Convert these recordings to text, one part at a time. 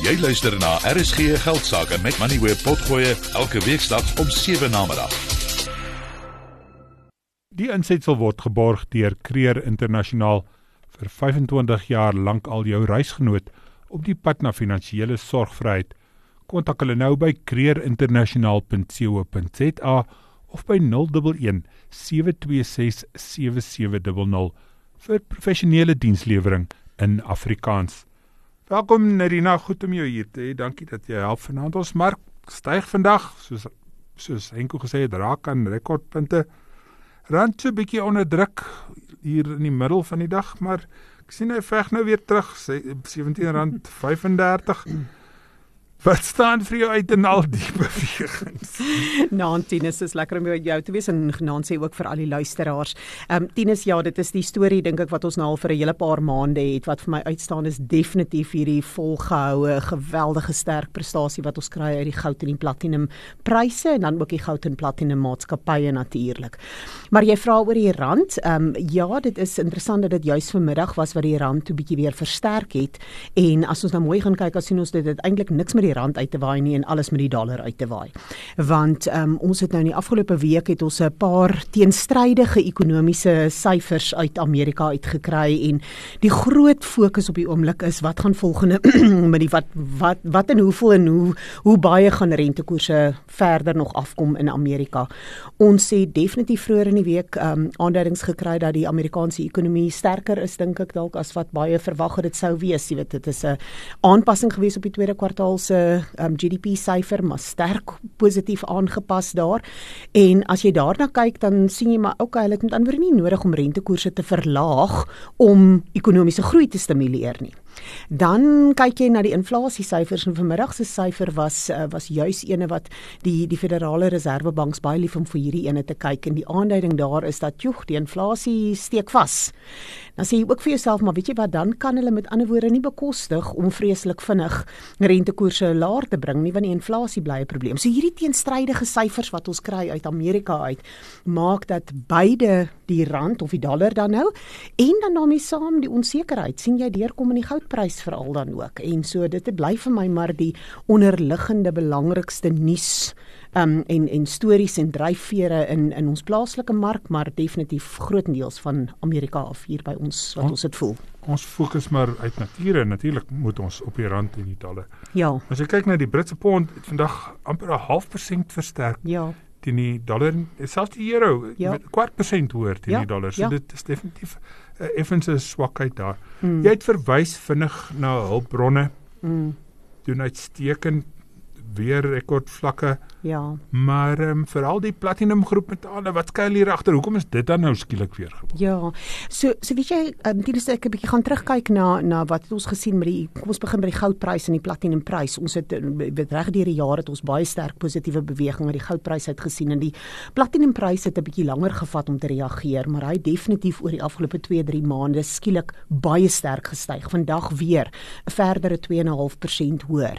Jy luister na RSG Geldsaake met Moneyweb Potgoe elke weeksdag om 7 namiddag. Die insetsel word geborg deur Creer Internasionaal vir 25 jaar lank al jou reisgenoot op die pad na finansiële sorgvryheid. Kontak hulle nou by creerinternasionaal.co.za of by 011 726 7700 vir professionele dienslewering in Afrikaans. Welkom Nerina, goed om jou hier te hê. Dankie dat jy help vanaand. Ons mark styg vandag, soos Henko gesê het, raak aan rekordpunte. Rand so 'n bietjie onder druk hier in die middel van die dag, maar ek sien hy veg nou weer terug, R17.35. Wat staan vir jou uit in al die bewegings? Tinus, is lekker om jou te wees en genaan sê ook vir al die luisteraars. Tinus, ja, dit is die storie, dink ek, wat ons nou al vir 'n hele paar maande het. Wat vir my uitstaan is definitief hierdie volgehoue, geweldige sterk prestasie wat ons kry uit die goud en die platinum pryse en dan ook die goud en platinum maatskappye natuurlik. Maar jy vra oor die rand. Ja, dit is interessant dat dit juis vanmiddag was wat die rand toe bietjie weer versterk het. En as ons nou mooi gaan kyk, as sien ons dit het eintlik niks met die rand uit te waai nie en alles met die dollar uit te waai. Want ons het nou in die afgelope week het ons 'n paar teenstrydige ekonomiese syfers uit Amerika uitgekry en die groot fokus op die oomblik is wat gaan volgende met die wat en hoeveel en hoe baie gaan rentekoerse verder nog afkom in Amerika. Ons het definitief vroeër in die week aanduidings gekry dat die Amerikaanse ekonomie sterker is, dink ek dalk as wat baie verwag het dit sou wees. Jy weet, dit is 'n aanpassing gewees op die tweede kwartaal se GDP-syfer, maar sterk positief aangepas daar. En as jy daarna kyk, dan sien jy maar hulle het met ander woorde nie nodig om rentekoerse te verlaag om ekonomiese groei te stimuleer nie. Dan kyk jy na die inflasiesyfers en vanmiddag se syfer was juis ene wat die Federale Reservebank baie lief om vir hierdie ene te kyk en die aanduiding daar is dat die inflasie steek vas. Dan sê jy ook vir jouself, maar weet jy wat, dan kan hulle met ander woorde nie bekostig om vreeslik vinnig rentekoerse laer te bring nie, want die inflasie bly 'n probleem. So hierdie teenstrydige syfers wat ons kry uit Amerika uit, maak dat beide die rand of die dollar dan nou, en dan daarmee saam die onsekerheid, sien jy deurkom in die goudprys veral dan ook. En so dit bly vir my maar die onderliggende belangrikste nuus en stories en dryfvere in ons plaaslike mark, maar definitief grootendeels van Amerika af hier by ons, wat ons dit voel. Ons fokus maar uit nature, natuurlik moet ons op die rand en die dollar. Ja. As jy kyk na die Britse pond, het vandag amper 0,5% versterk. Ja. Teen die dollar, selfs die euro, 0,25% hoër teen die dollar. So dit is definitief effens 'n swakheid daar. Jy het verwys vinnig na hulpbronne. Doen uitstekend, weer rekordvlakke. Ja. Maar veral die platinum groep metale, wat skuil hier agter? Hoekom is dit dan nou skielik weer gebeur? Ja. So weet jy, Tinus, ek 'n bietjie gaan terugkyk na wat het ons gesien met die, kom ons begin by die goudprys en die platinumprys. Ons het reg deur die jare het ons baie sterk positiewe beweging met die goudprys uit gesien en die platinumprys het 'n bietjie langer gevat om te reageer, maar hy het definitief oor die afgelope 2-3 maande skielik baie sterk gestyg. Vandag weer 'n verdere 2,5% hoër.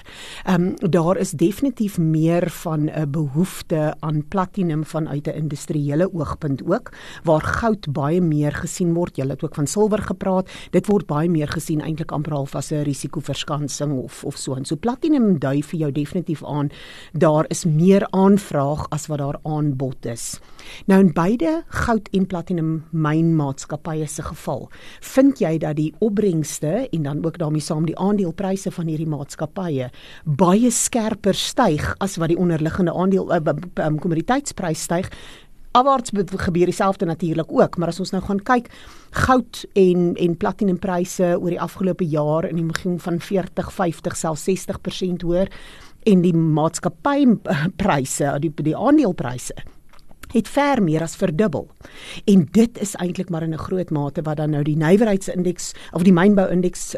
Daar is definitief meer van 'n behoefte aan platinum vanuit 'n industriële oogpunt ook, waar goud baie meer gesien word. Jy het ook van silwer gepraat. Dit word baie meer gesien eintlik amper half as 'n risikoverskansing of so. En so platinum dui vir jou definitief aan, daar is meer aanvraag as wat daar aanbod is. Nou in beide goud en platinum mynmaatskappye se geval, vind jy dat die opbrengste en dan ook daarmee saam die aandeelpryse van hierdie maatskappye baie skerper styg as wat die onderliggende kommoditeitsprys styg. Afwaarts gebeur dieselfde natuurlik ook, maar as ons nou gaan kyk, goud en platinumpryse oor die afgelope jaar in die omgewing van 40, 50, selfs 60% hoër, en die maatskappypryse, die aandeelpryse, het ver meer as verdubbel. En dit is eintlik maar in 'n groot mate wat dan nou die nywerheidsindeks of die mynbouindeks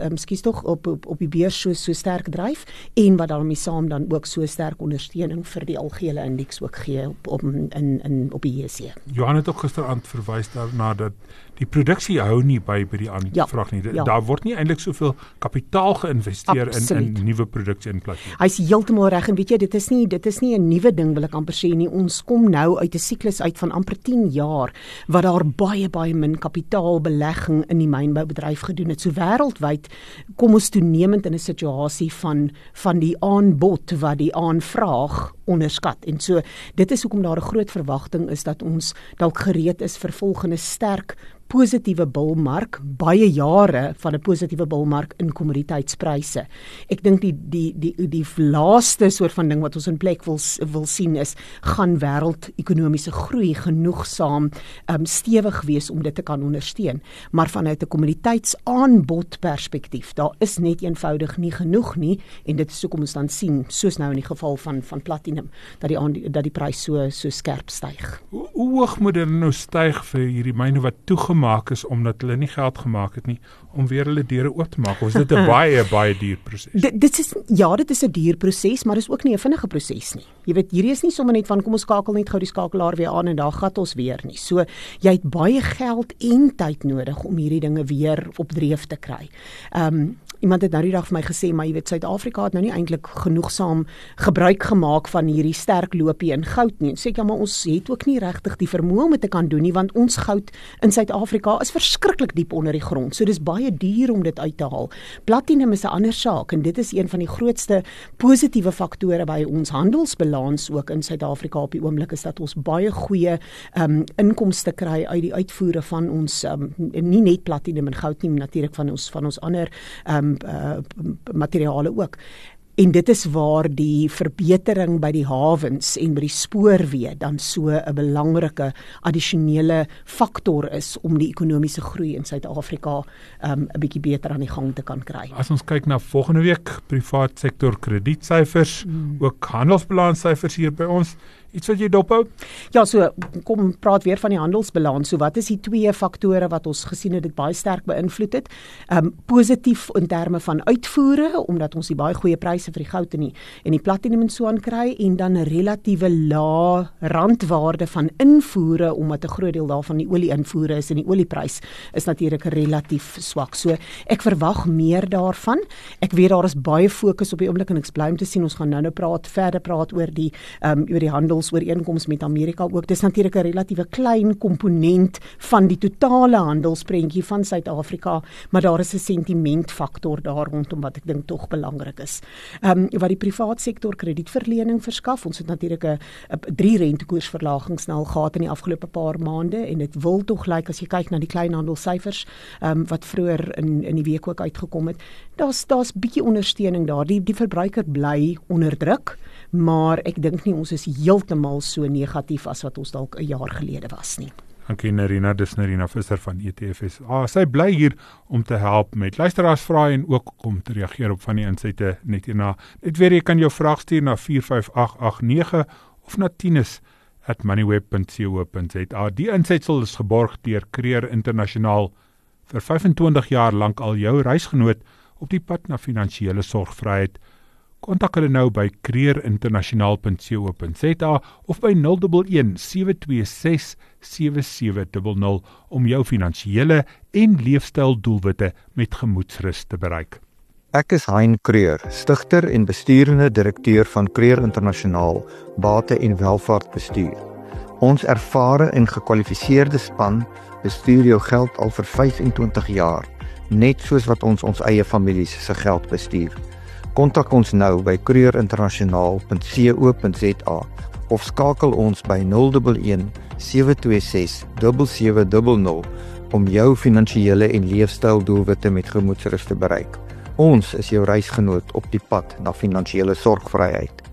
op die beurs so sterk dryf en wat daarmee saam dan ook so sterk ondersteuning vir die algehele indeks ook gee op die JSE. Johan het ook gisteraand verwys daarna dat Die produksie hou nie by die aanvraag nie. Ja. Daar word nie eintlik soveel kapitaal geïnvesteer in nuwe produksie in platina. Hy's heeltemal reg en weet jy, dit is nie 'n nuwe ding wil ek amper sê nie. Ons kom nou uit 'n siklus uit van amper 10 jaar wat daar baie min kapitaalbelegging in die mynboubedryf gedoen het. So wêreldwyd kom ons toenemend in 'n situasie van die aanbod wat die aanvraag onderskat. En so dit is hoekom daar 'n groot verwagting is dat ons dalk gereed is vir volgende sterk positiewe bulmark, baie jare van 'n positiewe bulmark in kommoditeitspryse. Ek dink die laaste soort van ding wat ons in plek wil sien is, gaan wêreldekonomiese groei genoegsaam stewig wees om dit te kan ondersteun. Maar vanuit 'n kommoditeitsaanbod perspektief, daar is net eenvoudig nie genoeg nie, en dit is hoekom ons dan sien, soos nou in die geval van platinum, dat die prys so skerp styg. Hoe hoog moet dit nou styg vir hierdie myne wat toegemaak is omdat hulle nie geld gemaak het nie om weer hulle deure oop te maak? Of is dit 'n baie duur proses? Dit is 'n duur proses, maar dis ook nie 'n vinnige proses nie. Jy weet, hierdie is nie sommer net van kom ons skakel net gou die skakelaar weer aan en daar gat ons weer nie. So jy het baie geld en tyd nodig om hierdie dinge weer op dreef te kry. Iemand het nou die dag vir my gesê, maar jy weet, Suid-Afrika het nou nie eintlik genoegsaam gebruik gemaak van hierdie sterk loopie in goud nie. En sê ek, ja, maar ons het ook nie regtig die vermoë om dit te kan doen nie, want ons goud in Suid-Afrika is verskriklik diep onder die grond. So dis baie duur om dit uit te haal. Platinum is 'n ander saak en dit is een van die grootste positiewe faktore by ons handelsbalans ook in Suid-Afrika op die oomblik, is dat ons baie goeie inkomste kry uit die uitvoere van ons nie net platinum en goud nie, natuurlik van ons ander materiale ook. En dit is waar die verbetering by die hawens en by die spoorweë dan so 'n belangrike addisionele faktor is om die ekonomiese groei in Suid-Afrika 'n bietjie beter aan die gang te kan kry. As ons kyk na volgende week, privaat sektor kredietsyfers, ook handelsbalanssyfers hier by ons, iets wat jy dophou? Ja, so kom praat weer van die handelsbalans. So wat is die twee faktore wat ons gesien het dit baie sterk beïnvloed het? Positief in terme van uitvoere, omdat ons die baie goeie pryse vir die goud en die platinum en so aan kry, en dan 'n relatiewe lae randwaarde van invoere, omdat 'n groot deel daarvan die olie-invoere is en die olieprys is natuurlik relatief swak. So ek verwag meer daarvan. Ek weet daar is baie fokus op die oomblik en ek is bly om te sien ons gaan nou verder praat oor die handelsooreenkoms met Amerika ook. Dis natuurlik 'n relatiewe klein komponent van die totale handelsprentjie van Suid-Afrika, maar daar is 'n sentimentfaktor daar rondom wat ek dink tog belangrik is. Wat die privaat sektor kredietverlening verskaf, ons het natuurlik 'n 3 rentekoersverlagings nou gehad in die afgelope paar maande, en dit wil tog lyk as jy kyk na die kleinhandelsyfers wat vroeër in die week ook uitgekom het, daar's bietjie ondersteuning daar. Die verbruiker bly onder druk, maar ek dink nie ons is heeltemal so negatief as wat ons dalk 'n jaar gelede was nie. Dankie Nerina, dis Nerina Visser van ETFS. Sy bly hier om te help met luisteraarsvrae en ook om te reageer op van die insette net hierna. Net weer, jy kan jou vraag stuur na 45889 of na tinus@moneyweb.co.za. Die insetsel is geborg deur Creer Internasionaal, vir 25 jaar lank al jou reisgenoot op die pad na finansiële sorgvryheid. Kontak hulle nou by creerinternasionaal.co.za of by 011 726 7700 om jou finansiële en leefstyldoelwitte met gemoedsrus te bereik. Ek is Hein Creer, stigter en besturende direkteur van Creer Internasionaal Bate en Welvaartbestuur. Ons ervare en gekwalifiseerde span bestuur jou geld al vir 25 jaar, net soos wat ons eie families se geld bestuur. Kontak ons nou by creerinternasionaal.co.za of skakel ons by 011 726 7700 om jou finansiële en leefstyldoelwitte met gemoedsrus te bereik. Ons is jou reisgenoot op die pad na finansiële sorgvryheid.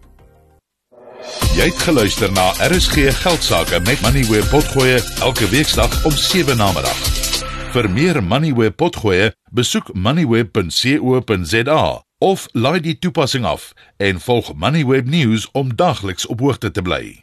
Jy het geluister na RSG Geldsaake met Moneyweb Potgoe elke weeksdag om 7 namiddag. Vir meer Moneyweb Potgoe, besoek moneyweb.co.za of laai die toepassing af en volg Moneyweb News om dagliks op hoogte te bly.